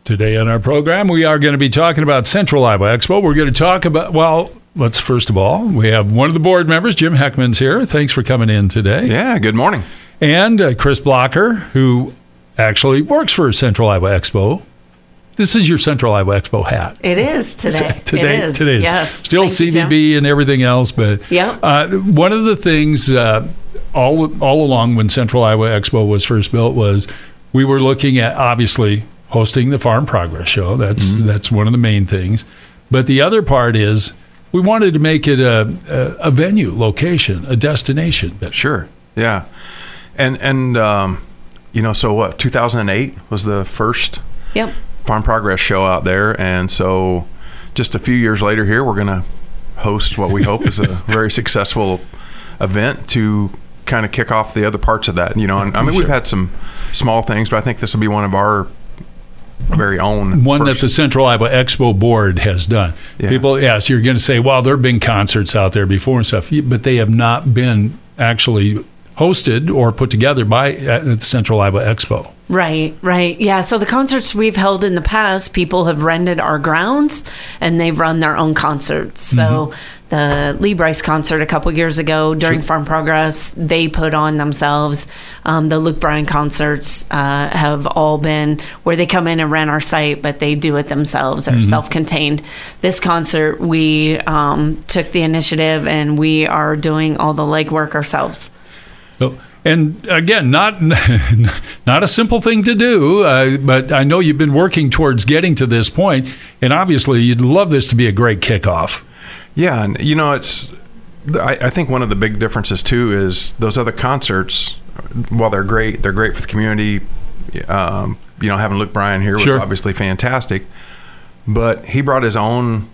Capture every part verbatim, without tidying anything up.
Today on our program, we are going to be talking about Central Iowa Expo. We're going to talk about, well, let's first of all, we have one of the board members, Jim Heckman's here. Thanks for coming in today. Yeah, good morning. And uh, Chris Blocker, who actually works for Central Iowa Expo. This is your Central Iowa Expo hat. It is today. today, it is. Today. Yes. Still Thank you, C V B Jim. and everything else, but Yep. uh, one of the things uh, all all along when Central Iowa Expo was first built was we were looking at, obviously, hosting the Farm Progress Show. That's mm-hmm. that's one of the main things. But the other part is we wanted to make it a, a, a venue, location, a destination. Sure. Yeah. And, and um, you know, so what, two thousand eight was the first Yep. Farm Progress Show out there. And so just a few years later here, we're going to host what we hope is a very successful event to kind of kick off the other parts of that. You know, and I mean, Sure. we've had some small things, but I think this will be one of our very own. One first. that the Central Iowa Expo board has done. Yeah. People, yes, you're going to say, well, there have been concerts out there before and stuff, but they have not been actually hosted or put together by uh, the Central Iowa Expo. Right, right. Yeah, so the concerts we've held in the past, people have rented our grounds and they've run their own concerts. So mm-hmm. the Lee Bryce concert a couple years ago during sure. Farm Progress, they put on themselves. Um, the Luke Bryan concerts uh, have all been where they come in and rent our site, but they do it themselves. They're mm-hmm. self-contained. This concert, we um, took the initiative and we are doing all the legwork ourselves. So, and again, not not a simple thing to do, uh, but I know you've been working towards getting to this point, and obviously you'd love this to be a great kickoff. Yeah, and you know, it's I, I think one of the big differences too is those other concerts, while they're great, they're great for the community. Um, you know, having Luke Bryan here was sure. obviously fantastic, but he brought his own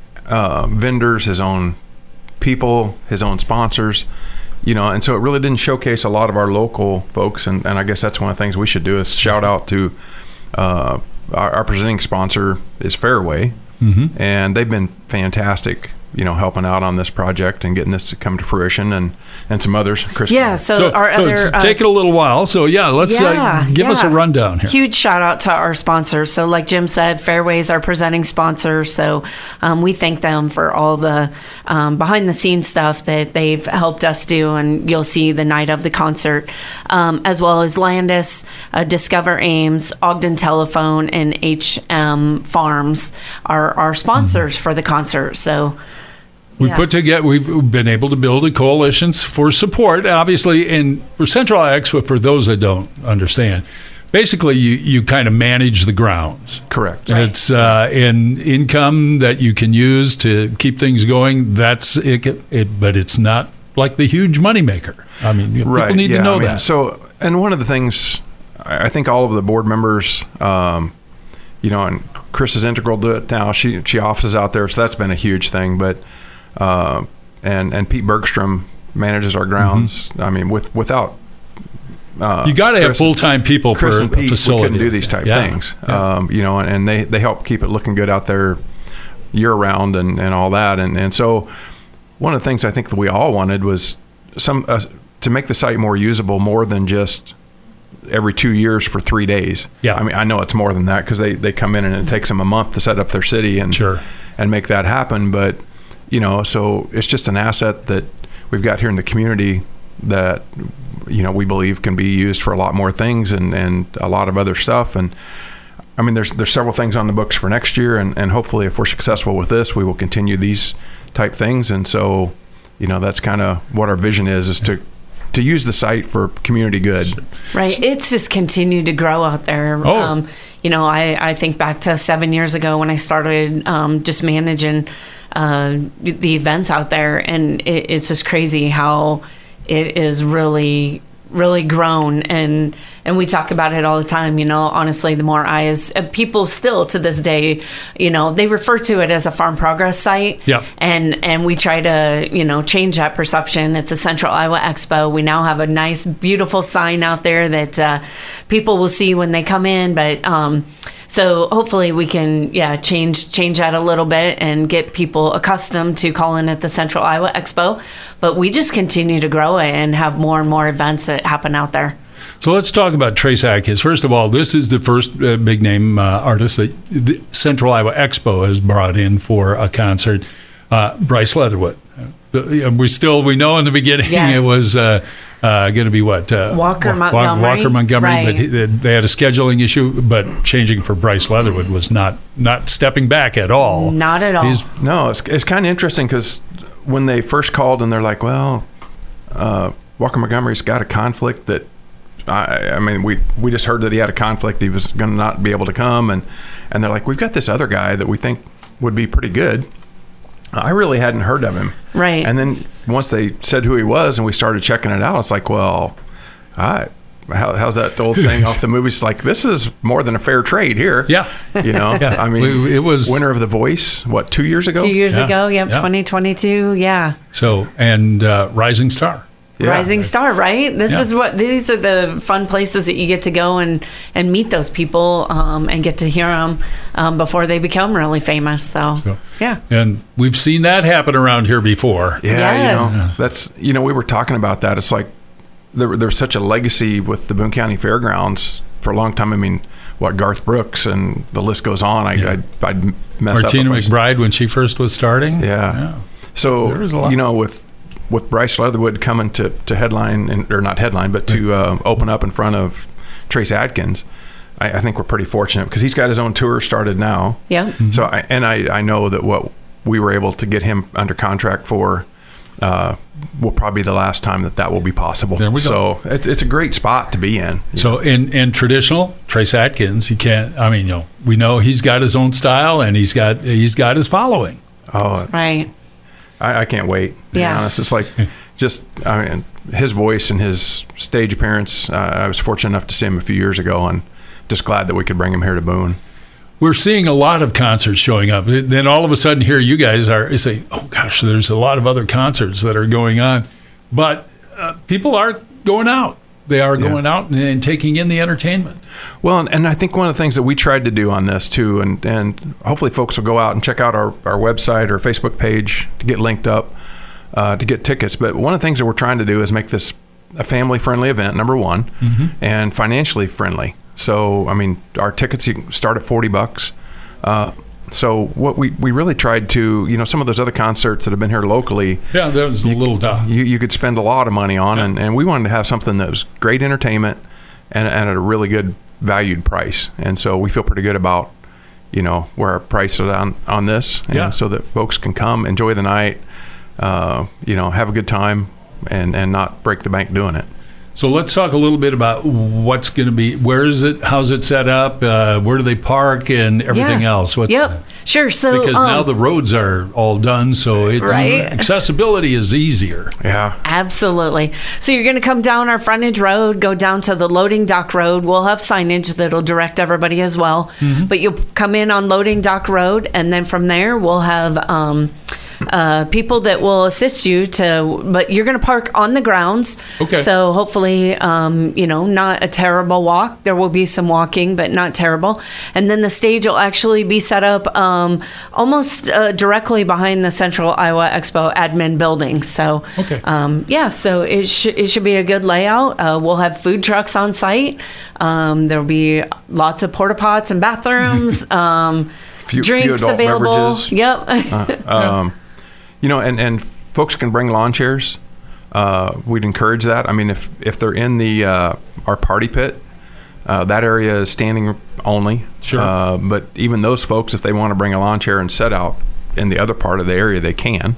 uh, vendors, his own people, his own sponsors. You know, and so it really didn't showcase a lot of our local folks, and, and I guess that's one of the things we should do is shout out to uh, our, our presenting sponsor is Fairway, mm-hmm. and they've been fantastic, you know, helping out on this project and getting this to come to fruition, and, and some others. Chris, yeah, so, so our so other... It's uh, taken a little while, so yeah, let's yeah, uh, give yeah. us a rundown here. Huge shout out to our sponsors. So like Jim said, Fairway's our presenting sponsor, so um, we thank them for all the um, behind-the-scenes stuff that they've helped us do, and you'll see the night of the concert, um, as well as Landis, uh, Discover Ames, Ogden Telephone, and H M Farms are our sponsors mm-hmm. for the concert, so... We yeah. put together. We've been able to build a coalition for support, obviously, and for Central Iowa Expo. For those that don't understand, basically, you, you kind of manage the grounds. Correct. Right. It's uh, an income that you can use to keep things going. That's it, it but it's not like the huge moneymaker. I mean, people right. need yeah, to know I mean, that. So, and one of the things I think all of the board members, um, you know, and Chris is integral to it now. She she offices out there, so that's been a huge thing. But Uh, and and Pete Bergstrom manages our grounds. Mm-hmm. I mean, with without uh, you got to have full time people Chris for and a Pete, facility. We couldn't do these type yeah. things, Yeah. Um, you know, and they, they help keep it looking good out there year round and, and all that. And and so one of the things I think that we all wanted was some uh, to make the site more usable, more than just every two years for three days. Yeah, I mean, I know it's more than that because they, they come in and it takes them a month to set up their city and sure. and make that happen, but. You know, so it's just an asset that we've got here in the community that, you know, we believe can be used for a lot more things and, and a lot of other stuff. And I mean, there's there's several things on the books for next year. And, and hopefully if we're successful with this, we will continue these type things. And so, you know, that's kind of what our vision is, is to to use the site for community good. Right. It's just continued to grow out there. Oh. Um, you know, I, I think back to seven years ago when I started um, just managing uh, the events out there, and it, it's just crazy how it is really really grown, and and we talk about it all the time. You know, honestly, the more eyes, uh, people still to this day, you know, they refer to it as a Farm Progress site. Yeah. And and we try to, you know, change that perception. It's a Central Iowa Expo. We now have a nice, beautiful sign out there that uh, people will see when they come in. But um, so hopefully we can, yeah, change change that a little bit and get people accustomed to calling it the Central Iowa Expo. But we just continue to grow it and have more and more events that happen out there. So let's talk about Trace Adkins. First of all, this is the first uh, big name uh, artist that the Central Iowa Expo has brought in for a concert. Uh, Bryce Leatherwood. Uh, we still we know in the beginning Yes. it was uh, uh, going to be what uh, Walker Wa- Montgomery. Walker Montgomery, Right. but he, they had a scheduling issue. But changing for Bryce Leatherwood was not not stepping back at all. Not at all. He's- No, it's it's kind of interesting because when they first called and they're like, well, uh, Walker Montgomery's got a conflict that. I, I mean, we we just heard that he had a conflict. He was going to not be able to come, and and they're like, we've got this other guy that we think would be pretty good. I really hadn't heard of him. Right. And then once they said who he was and we started checking it out, it's like, well, I, how, how's that old saying off the movie? It's like, this is more than a fair trade here. Yeah. You know, Yeah. I mean, We- it was- winner of The Voice, what, two years ago? Two years Yeah. ago, yep, Yeah. twenty twenty-two, yeah. So and uh, Rising Star. Yeah. Rising Star, right? This Yeah. is what these are the fun places that you get to go and and meet those people um, and get to hear them um, before they become really famous. So, So- yeah, And we've seen that happen around here before. Yeah, Yes. you know, that's, you know, we were talking about that. It's like there, there's such a legacy with the Boone County Fairgrounds for a long time. I mean, what, Garth Brooks and the list goes on. I, Yeah. I'd, I'd mess Martina up. if I- McBride when she first was starting. Yeah. So, There was a lot. you know, with with Bryce Leatherwood coming to, to headline, and, or not headline, but to uh, open up in front of Trace Adkins, I, I think we're pretty fortunate because he's got his own tour started now. yeah, Mm-hmm. So, I, and I, I know that what we were able to get him under contract for uh, will probably be the last time that that will be possible. There we go. So it's, it's a great spot to be in. So in, in traditional Trace Atkins, he can't. I mean, you know, we know he's got his own style and he's got he's got his following. Oh, right. I, I can't wait. To Yeah. be honest, it's like just I mean his voice and his stage appearance. Uh, I was fortunate enough to see him a few years ago, and just glad that we could bring him here to Boone. We're seeing a lot of concerts showing up. Then all of a sudden, here you guys are saying, "Oh gosh, there's a lot of other concerts that are going on," but uh, people are going out. They are Yeah. going out and, and taking in the entertainment. Well, and, and I think one of the things that we tried to do on this too, and, and hopefully folks will go out and check out our, our website or Facebook page to get linked up uh, to get tickets. But one of the things that we're trying to do is make this a family-friendly event, number one, and financially friendly. So, I mean, our tickets you can start at forty bucks. Uh, so what we, we really tried to, you know, some of those other concerts that have been here locally, Yeah, that was a little down. you, you could spend a lot of money on, Yeah. and, and we wanted to have something that was great entertainment and, and at a really good valued price. And so we feel pretty good about, you know, where our price is on, on this, and Yeah. so that folks can come, enjoy the night, uh, you know, have a good time, and, and not break the bank doing it. So let's talk a little bit about what's going to be. Where is it? How's it set up? Uh, where do they park and everything Yeah. else? What's Yep, sure. So, Because um, now the roads are all done, so it's Right. accessibility is easier. Yeah. Absolutely. So you're going to come down our frontage road, go down to the loading dock road. We'll have signage that'll direct everybody as well. But you'll come in on loading dock road, and then from there we'll have um, uh, people that will assist you to. But you're going to park on the grounds. Okay. So hopefully, um, you know, not a terrible walk. There will be some walking, but not terrible. And then the stage will actually be set up um, almost uh, directly behind the Central Iowa Expo admin building. So, Okay. um, yeah, so it, sh- it should be a good layout. Uh, we'll have food trucks on site. Um, there'll be lots of porta pots and bathrooms. Um, Few- few drinks adult available. beverages. Yep. Um, you know, and, and folks can bring lawn chairs. Uh, we'd encourage that. I mean, if, if they're in the uh, our party pit, uh, that area is standing only. Sure. Uh, but even those folks, if they want to bring a lawn chair and set out in the other part of the area, they can.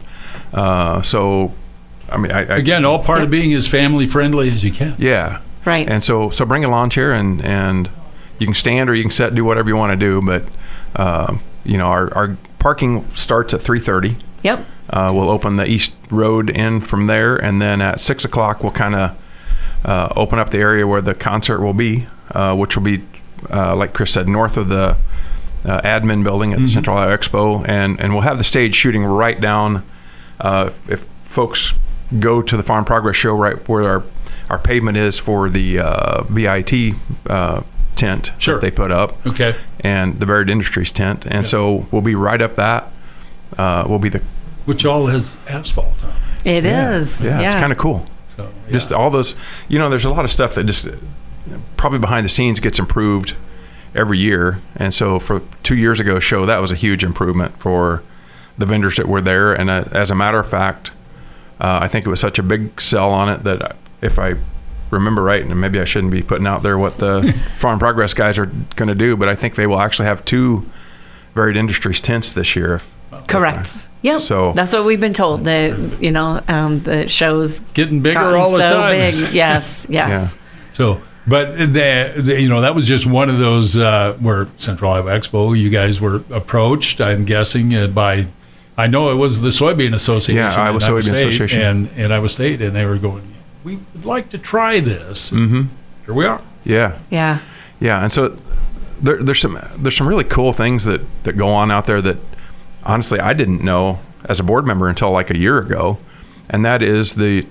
Uh, so, I mean, I, I Again, all part of being as family friendly as you can. yeah. Right. And so, so bring a lawn chair, and, and you can stand or you can sit, do whatever you want to do. But, uh, you know, our, our parking starts at three thirty. Yep. Uh, we'll open the east road in from there, and then at six o'clock we'll kind of uh, open up the area where the concert will be, uh, which will be, uh, like Chris said, north of the uh, admin building at the Central Iowa Expo, and and we'll have the stage shooting right down. Uh, if folks go to the Farm Progress Show, right where our our pavement is for the uh, V I T uh, tent Sure. that they put up, Okay. and the Varied Industries tent, and Yeah. so we'll be right up that. Uh, we'll be the Which all has asphalt on. It is. yeah, it's kind of cool. So yeah. Just all those, you know, there's a lot of stuff that just probably behind the scenes gets improved every year. And so for two years ago show, that was a huge improvement for the vendors that were there. And uh, as a matter of fact, uh, I think it was such a big sell on it that if I remember right, and maybe I shouldn't be putting out there what the Farm Progress guys are going to do, but I think they will actually have two Varied Industries tents this year. Correct. Yep. So that's what we've been told. The you know um, the show's Getting bigger gotten all the so time. big. Yes. Yes. Yeah. So, but the, the, you know, that was just one of those uh, where Central Iowa Expo, you guys were approached, I'm guessing, uh, by, I know it was the Soybean Association. Yeah, Iowa and Soybean State, Association. And, and Iowa State, and they were going, we would like to try this. Mm-hmm. Here we are. Yeah. Yeah. Yeah. And so there, there's some there's some really cool things that, that go on out there that honestly I didn't know as a board member until like a year ago. And that is the,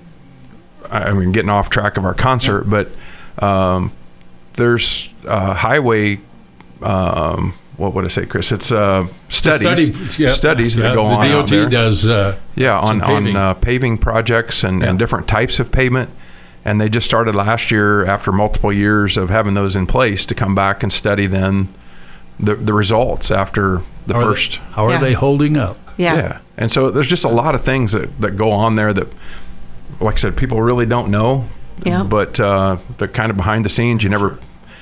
I mean, getting off track of our concert, yeah. but um, there's uh, highway, um, what would I say, Chris? It's uh, studies, study, yeah, studies yeah, that go the on D O T out there. does uh, yeah, on, paving. on uh, paving projects and, yeah. and different types of pavement. And they just started last year after multiple years of having those in place to come back and study then the, the results after the how first. They, how are yeah. they holding up? Yeah. Yeah. And so there's just a lot of things that, that go on there that, like I said, people really don't know. Yeah. But uh, they're kind of behind the scenes. You never,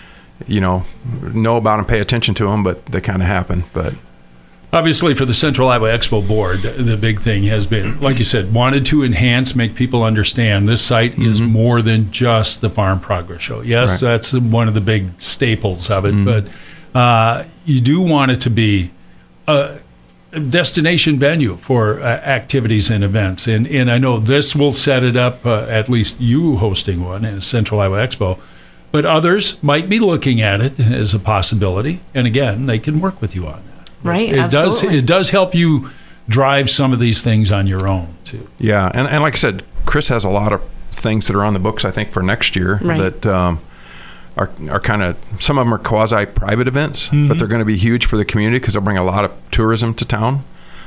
you know, know about and pay attention to them, but they kind of happen. But obviously, for the Central Iowa Expo board, the big thing has been, like you said, wanted to enhance, make people understand this site mm-hmm. is more than just the Farm Progress Show. Yes, right. that's one of the big staples of it, mm-hmm. but uh, you do want it to be a destination venue for uh, activities and events. And and I know this will set it up, uh, at least you hosting one in Central Iowa Expo, but others might be looking at it as a possibility. And again, they can work with you on that. Right, it absolutely. does it does help you drive some of these things on your own too. Yeah, and, and like I said, Chris has a lot of things that are on the books, I think, for next year right. that um, are are kind of, some of them are quasi-private events, mm-hmm. but they're going to be huge for the community because they'll bring a lot of tourism to town.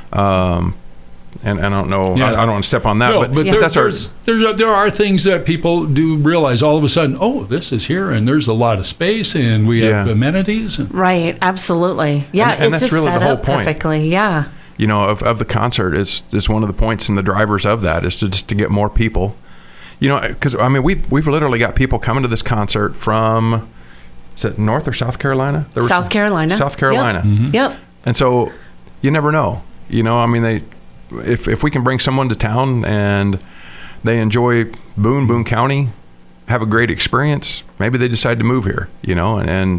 Um, and, and I don't know, yeah. I, I don't want to step on that, no, but, but yeah. there, that's there's, our, there's a, there are things that people do realize all of a sudden, oh, this is here and there's a lot of space and we have yeah. amenities. And, right, absolutely. Yeah, and, and it's that's just really set the whole up point. perfectly, yeah. You know, of, of the concert is is one of the points and the drivers of that is to just to get more people. You know, because I mean, we've we've literally got people coming to this concert from, is it North or South Carolina? There South Carolina. South Carolina. Yep. Mm-hmm. yep. And so, you never know. You know, I mean, they if if we can bring someone to town and they enjoy Boone, Boone County, have a great experience, maybe they decide to move here. You know, and, and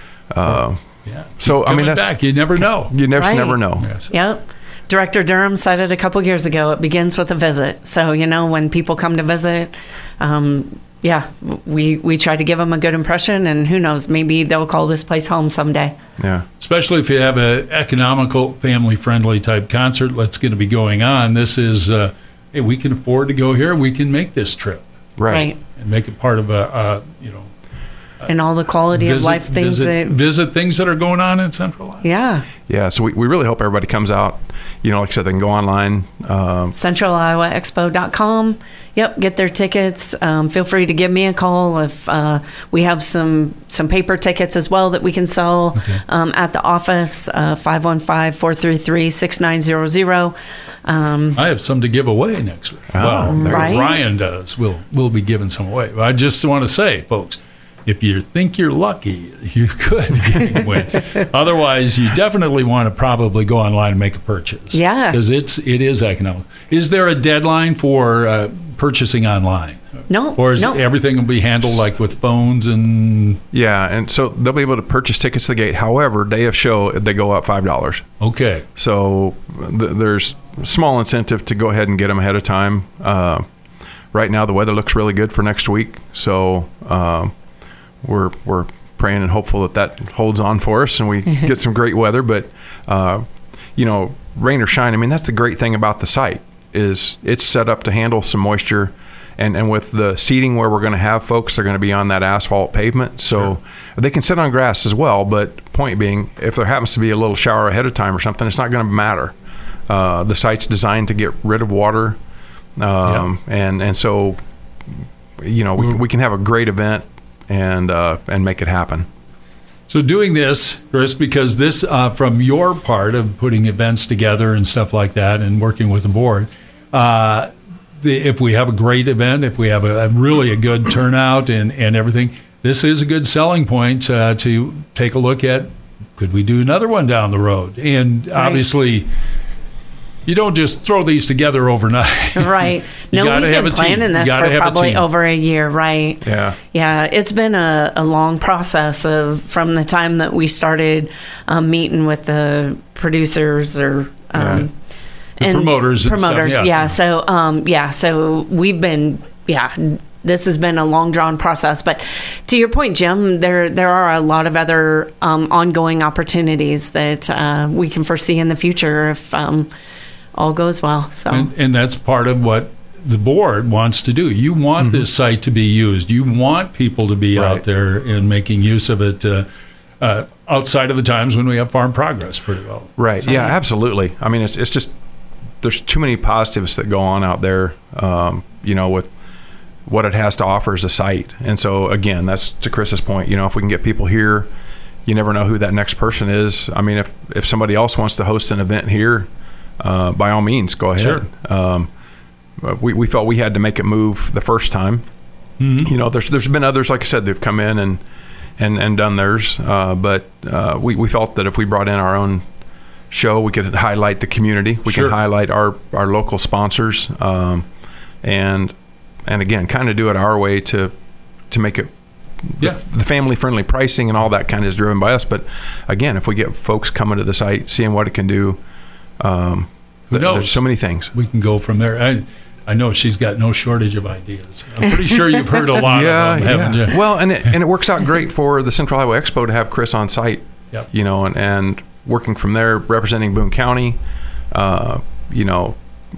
uh, yeah. So I mean, that's back. You never know. You never right. never know. Yes. Yep. Director Durham said it a couple years ago. It begins with a visit. So, you know, when people come to visit, um, yeah, we, we try to give them a good impression. And who knows, maybe they'll call this place home someday. Yeah. Especially if you have an economical, family-friendly type concert that's going to be going on. This is, uh, hey, we can afford to go here. We can make this trip. Right. Right. And make it part of a, uh, you know, And all the quality visit, of life things visit, that. visit things that are going on in Central Iowa. Yeah. Yeah. So we, we really hope everybody comes out. You know, like I said, they can go online. Um, Central Iowa Expo dot com. Yep, get their tickets. Um, feel free to give me a call if uh, we have some some paper tickets as well that we can sell okay. um, at the office, uh, five one five, four three three, six nine zero zero. Um, I have some to give away next week. Oh, well, right. Ryan does. We'll, we'll be giving some away. But I just want to say, folks, if you think you're lucky, you could get away. Otherwise, you definitely want to probably go online and make a purchase. Yeah. Because it's, it is economical. Is there a deadline for uh, purchasing online? No. Or is no. everything will be handled like with phones and... yeah. And so they'll be able to purchase tickets to the gate. However, day of show, they go up five dollars. Okay. So th- there's a small incentive to go ahead and get them ahead of time. Uh, right now, the weather looks really good for next week. So... Uh, We're we're praying and hopeful that that holds on for us and we get some great weather. But, uh, you know, rain or shine, I mean, that's the great thing about the site is it's set up to handle some moisture. And, and with the seating where we're going to have folks, they're going to be on that asphalt pavement. So sure. they can sit on grass as well. But point being, if there happens to be a little shower ahead of time or something, it's not going to matter. Uh, the site's designed to get rid of water. Um, yeah. and, and so, you know, we, we can have a great event. and uh, and make it happen. So doing this, Chris, because this, uh, from your part of putting events together and stuff like that and working with the board, uh, the, if we have a great event, if we have a, a really a good turnout and, and everything, this is a good selling point uh, to take a look at, could we do another one down the road? And Right. obviously, you don't just throw these together overnight. Right. You No, gotta we've have been a team. planning You this gotta for have a probably team. over a year, right? Yeah. Yeah, it's been a, a long process of from the time that we started um, meeting with the producers or um, The promoters and stuff, promoters. yeah. yeah. So um, yeah, so we've been yeah. This has been a long drawn process, but to your point, Jim, there there are a lot of other um, ongoing opportunities that uh, we can foresee in the future if um, all goes well. So And, and that's part of what the board wants to do. You want this site to be used. You want people to be Right. out there and making use of it uh, uh, outside of the times when we have farm progress pretty well. Right. Yeah, absolutely. I mean, it's it's just there's too many positives that go on out there, um, you know, with what it has to offer as a site. And so, again, that's to Chris's point. You know, if we can get people here, you never know who that next person is. I mean, if, if somebody else wants to host an event here, uh, by all means, go ahead. Sure. Um, we, we felt we had to make it move the first time. Mm-hmm. You know, there's there's been others, like I said, they've come in and and, and done theirs. Uh, but uh, we, we felt that if we brought in our own show, we could highlight the community. We Sure. can highlight our, our local sponsors. Um, and and again, kind of do it our way to to make it Yeah. the, the family friendly pricing and all that kind of is driven by us. But again, if we get folks coming to the site, seeing what it can do, um, Who th- knows? there's so many things. We can go from there. I, I know she's got no shortage of ideas. I'm pretty sure you've heard a lot yeah, of them, haven't yeah. you? Well, and it, and it works out great for the Central Iowa Expo to have Chris on site. Yep. You know, and, and working from there, representing Boone County. Uh, you know,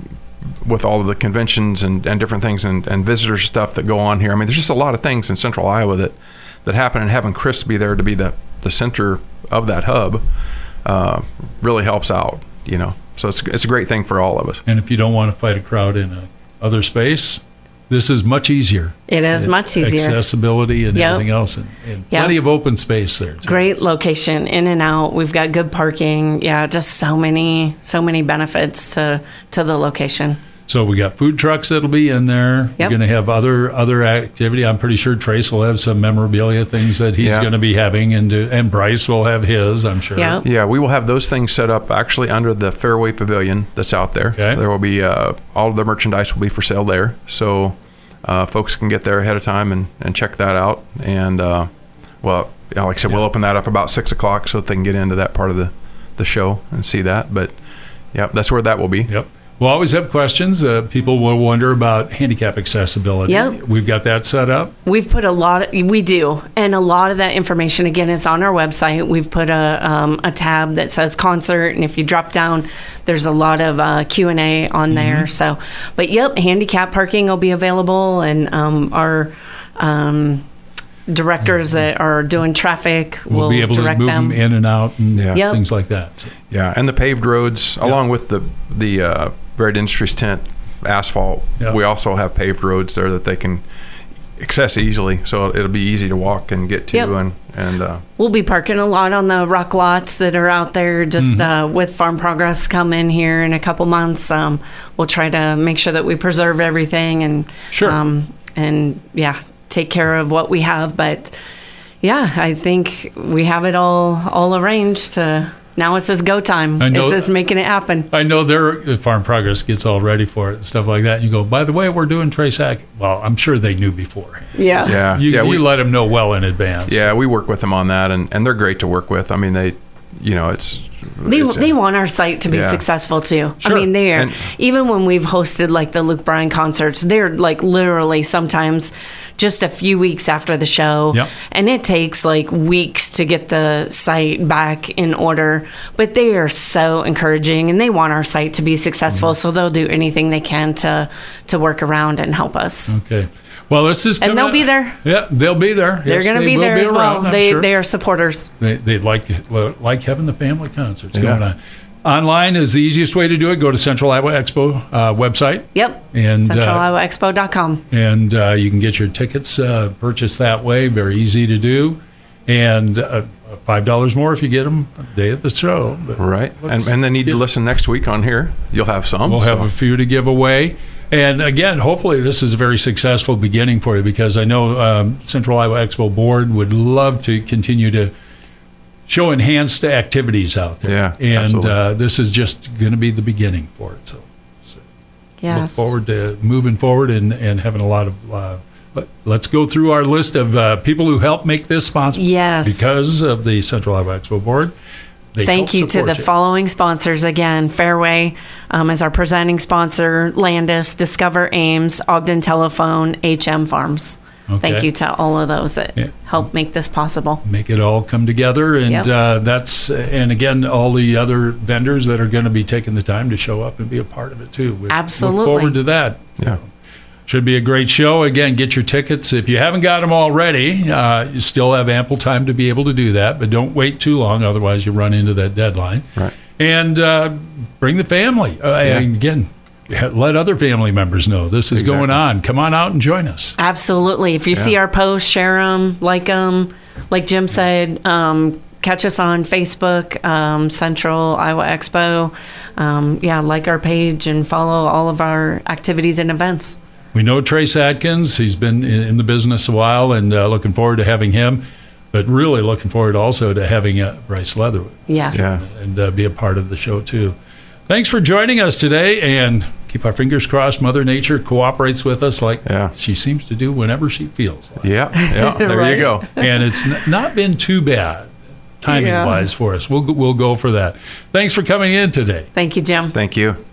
with all of the conventions and, and different things and, and visitor stuff that go on here. I mean, there's just a lot of things in Central Iowa that, that happen, and having Chris be there to be the, the center of that hub uh, really helps out, you know. So it's, it's a great thing for all of us. And if you don't want to fight a crowd in a other space, this is much easier. it is much easier. Accessibility and Yep. everything else, and, and Yep. plenty of open space there. too. Great location, in and out. We've got good parking. Yeah, just so many, so many benefits to to the location. So we got food trucks that'll be in there. Yep. We're going to have other other activity. I'm pretty sure Trace will have some memorabilia things that he's Yeah. going to be having, and do, and Bryce will have his, I'm sure. Yeah. Yeah, we will have those things set up actually under the Fairway Pavilion that's out there. Okay. There will be, uh, all of the merchandise will be for sale there. So uh, folks can get there ahead of time and, and check that out. And, uh, well, yeah, like I said, we'll Yeah. open that up about six o'clock so that they can get into that part of the, the show and see that. But, yeah, that's where that will be. Yep. We'll always have questions. Uh, people will wonder about handicap accessibility. Yep. We've got that set up. We've put a lot of, we do, and a lot of that information again is on our website. We've put a um, a tab that says concert, and if you drop down, there's a lot of uh, Q and A on there. So, but yep, handicap parking will be available, and um, our um, directors that are doing traffic We'll will be able to direct move them. them in and out and Yeah. Yep. things like that. So, Yeah, and the paved roads, along with the, the uh, Varied Industries tent asphalt, Yeah. we also have paved roads there that they can access easily. So it'll be easy to walk and get to. Yep. And, and uh, We'll be parking a lot on the rock lots that are out there. Just uh, with Farm Progress coming here in a couple months, um, we'll try to make sure that we preserve everything and Sure. um, and yeah, take care of what we have. But yeah, I think we have it all all arranged. To now it's just go time. I know- It's just making it happen. I know their Farm Progress gets all ready for it and stuff like that. And you go, by the way, we're doing Trace Hack. Well, I'm sure they knew before. Yeah. yeah, You, yeah, you we, let them know well in advance. yeah, we work with them on that, and, and they're great to work with. I mean, they, you know, it's They, it's, uh, they want our site to be Yeah. successful too. Sure. I mean, they are, And- even when we've hosted like the Luke Bryan concerts, they're like literally sometimes just a few weeks after the show. Yep. And it takes like weeks to get the site back in order. But they are so encouraging, and they want our site to be successful. Mm-hmm. So they'll do anything they can to, to work around and help us. Okay. Well, this is And coming they'll up- be there. Yeah, they'll be there. They're Yes, going to they be will there as well. around, I'm They, sure. they are supporters. They, they'd like well, like having the family concerts Yeah. going on. Online is the easiest way to do it. Go to Central Iowa Expo uh, website. Yep. And, Central uh, Iowa Expo dot com. And uh, you can get your tickets uh, purchased that way. Very easy to do. And uh, five dollars more if you get them the day of the show. But Right. And, let's and they need get- to listen next week on here. You'll have some. We'll have so. a few to give away. And again, hopefully this is a very successful beginning for you, because I know um, Central Iowa Expo Board would love to continue to show enhanced activities out there. Yeah, And absolutely. uh, this is just going to be the beginning for it. So, so look Yes. forward to moving forward and, and having a lot of. Uh, let, let's go through our list of uh, people who helped make this possible. Yes. Because of the Central Iowa Expo Board. They Thank help you to support the following sponsors again. Fairway um, is our presenting sponsor, Landis, Discover Ames, Ogden Telephone, H M Farms. Okay. Thank you to all of those that Yeah. help make this possible. Make it all come together, and Yep. uh, that's and again all the other vendors that are going to be taking the time to show up and be a part of it too. We Absolutely. look forward to that. Yeah. Should be a great show. Again, get your tickets if you haven't got them already. Uh, you still have ample time to be able to do that, but don't wait too long, otherwise you run into that deadline. Right. And uh, bring the family. Uh, and again, let other family members know this is Exactly. going on. Come on out and join us. Absolutely. If you Yeah. see our posts, share them, like them. Like Jim said, um, catch us on Facebook, um, Central Iowa Expo. Um, yeah, like our page and follow all of our activities and events. We know Trace Atkins. He's been in in the business a while, and uh, looking forward to having him. But really looking forward also to having uh, Bryce Leatherwood Yes. Yeah. and uh, be a part of the show too. Thanks for joining us today, and keep our fingers crossed Mother Nature cooperates with us like Yeah. she seems to do whenever she feels like. Yeah. Yeah. There Right. you go. And it's n- not been too bad timing wise for us. We'll, we'll go for that. Thanks for coming in today. Thank you, Jim. Thank you.